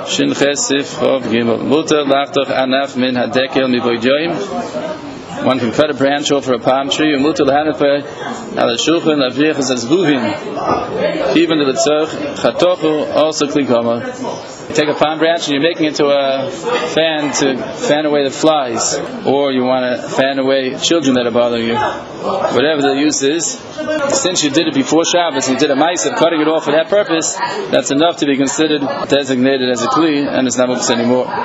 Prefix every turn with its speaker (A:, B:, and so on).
A: Shin Chesif Chov Gimel. Mutar lachtoch anaf min hadekel mivoyjoyim. One can cut a branch off for a palm tree. Mutar lahanafeh al shulchan lavrich as vuvim. Even the tzarch chatochu also klikama. You take a palm branch and you're making it into a fan to fan away the flies, or you want to fan away children that are bothering you. Whatever the use is, since you did it before Shabbos, you did a mice of cutting it off for that purpose, that's enough to be considered designated as a kli, and it's not muktzah anymore.